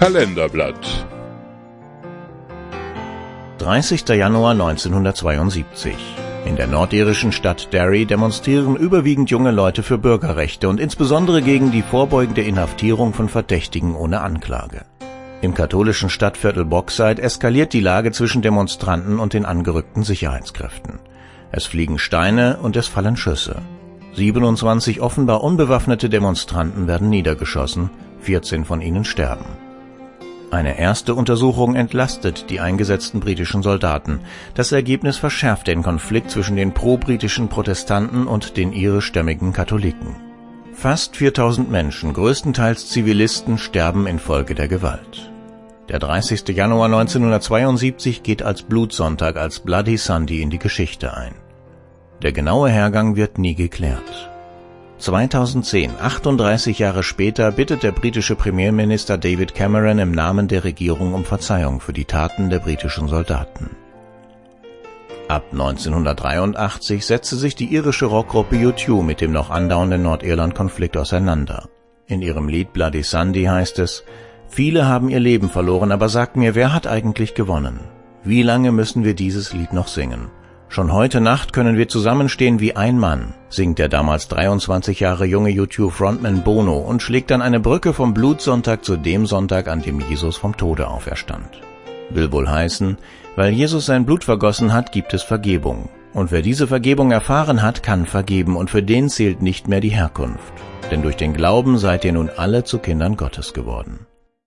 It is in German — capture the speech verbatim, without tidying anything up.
Kalenderblatt. dreißigster Januar neunzehnhundertzweiundsiebzig. In der nordirischen Stadt Derry demonstrieren überwiegend junge Leute für Bürgerrechte und insbesondere gegen die vorbeugende Inhaftierung von Verdächtigen ohne Anklage. Im katholischen Stadtviertel Bogside eskaliert die Lage zwischen Demonstranten und den angerückten Sicherheitskräften. Es fliegen Steine und es fallen Schüsse. siebenundzwanzig offenbar unbewaffnete Demonstranten werden niedergeschossen, vierzehn von ihnen sterben. Eine erste Untersuchung entlastet die eingesetzten britischen Soldaten. Das Ergebnis verschärft den Konflikt zwischen den pro-britischen Protestanten und den irischstämmigen Katholiken. Fast viertausend Menschen, größtenteils Zivilisten, sterben infolge der Gewalt. Der dreißigster Januar neunzehnhundertzweiundsiebzig geht als Blutsonntag, als Bloody Sunday in die Geschichte ein. Der genaue Hergang wird nie geklärt. zweitausendzehn, achtunddreißig Jahre später, bittet der britische Premierminister David Cameron im Namen der Regierung um Verzeihung für die Taten der britischen Soldaten. Ab neunzehnhundertdreiundachtzig setzte sich die irische Rockgruppe U zwei mit dem noch andauernden Nordirland-Konflikt auseinander. In ihrem Lied Bloody Sunday heißt es: Viele haben ihr Leben verloren, aber sagt mir, wer hat eigentlich gewonnen? Wie lange müssen wir dieses Lied noch singen? Schon heute Nacht können wir zusammenstehen wie ein Mann, singt der damals dreiundzwanzig Jahre junge U zwei Frontman Bono und schlägt dann eine Brücke vom Blutsonntag zu dem Sonntag, an dem Jesus vom Tode auferstand. Will wohl heißen, weil Jesus sein Blut vergossen hat, gibt es Vergebung. Und wer diese Vergebung erfahren hat, kann vergeben, und für den zählt nicht mehr die Herkunft. Denn durch den Glauben seid ihr nun alle zu Kindern Gottes geworden.